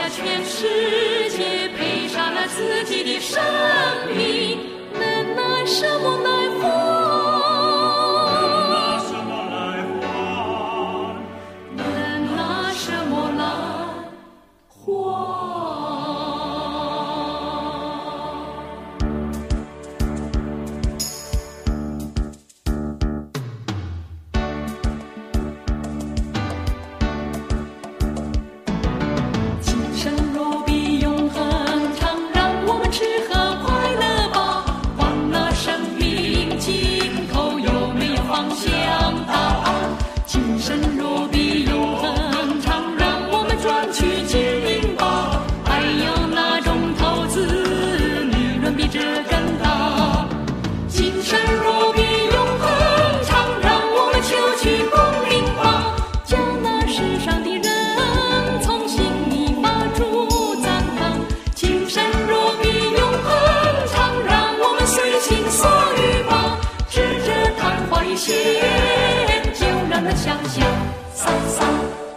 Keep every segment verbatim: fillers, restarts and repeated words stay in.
把全世界赔上了自己的生命，能拿什么来换？就让人想想桑桑。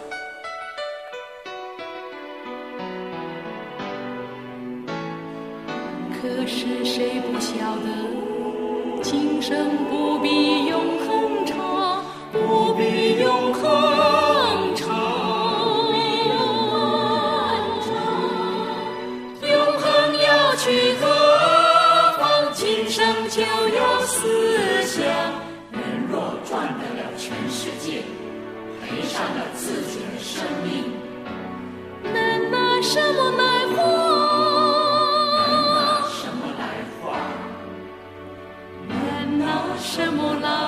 可是谁不晓得，今生不比永恒长，不比永恒长。永恒要去何方？今生就要思想。 若赚得了全世界，赔上了自己的生命， 能拿什么来换？ 能拿什么来换？ 能拿什么来